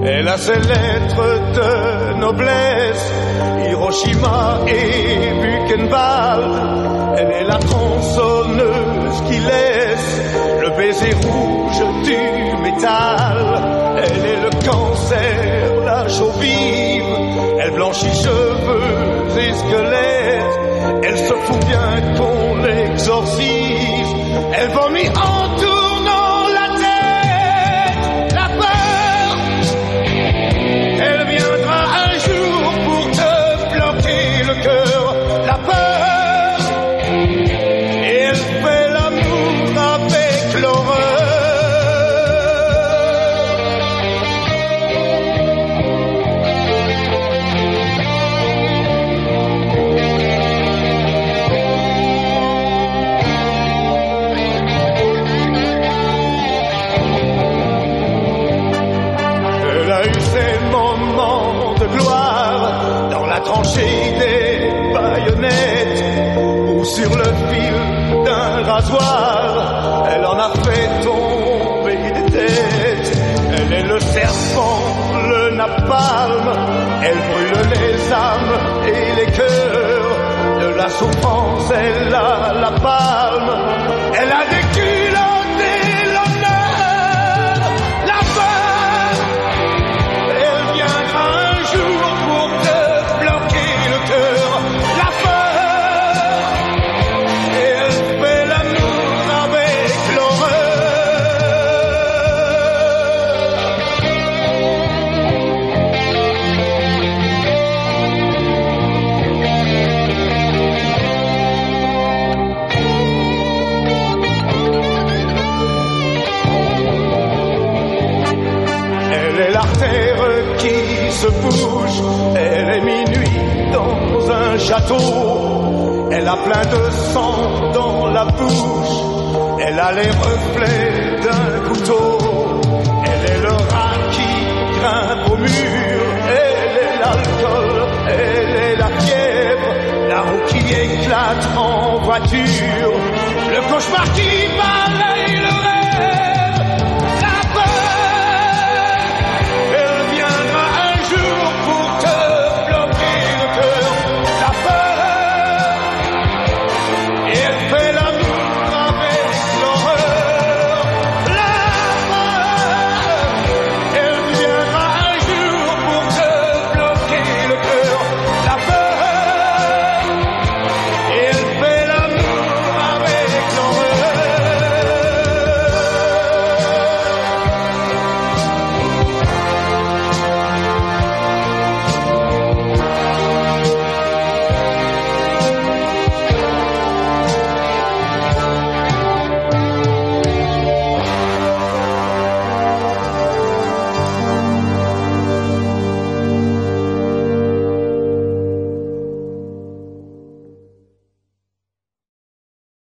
Elle a ses lettres de noblesse, Hiroshima et Buchenwald. Elle est la tronçonneuse qui laisse le baiser rouge du métal. Elle est le cancer, la chaux vive. Elle blanchit cheveux et squelettes. Elle se fout bien qu'on l'exorcise. Elle vomit en tournant la tête. La peur, elle viendra un jour pour te bloquer le cœur. La peur, et elle fait l'amour avec l'horreur. Elle a eu ses moments de gloire dans la tranchée des baïonnettes ou sur le fil d'un rasoir. Elle en a fait tomber des têtes. Elle est le serpent, le napalm. Elle brûle les âmes et les cœurs. De la souffrance, elle a la palme. Elle a des culottes et l'honneur. La peur, elle viendra un jour pour te bloquer le cœur. La peur, et elle fait l'amour avec l'horreur. Elle est l'artère qui se bouge. Elle est minuit dans un château. Elle a plein de sang dans la bouche. Elle a les reflets d'un couteau. Elle est le rat qui grimpe au mur. Elle est l'alcool, elle est la fièvre. La roue qui éclate en voiture. Le cauchemar qui va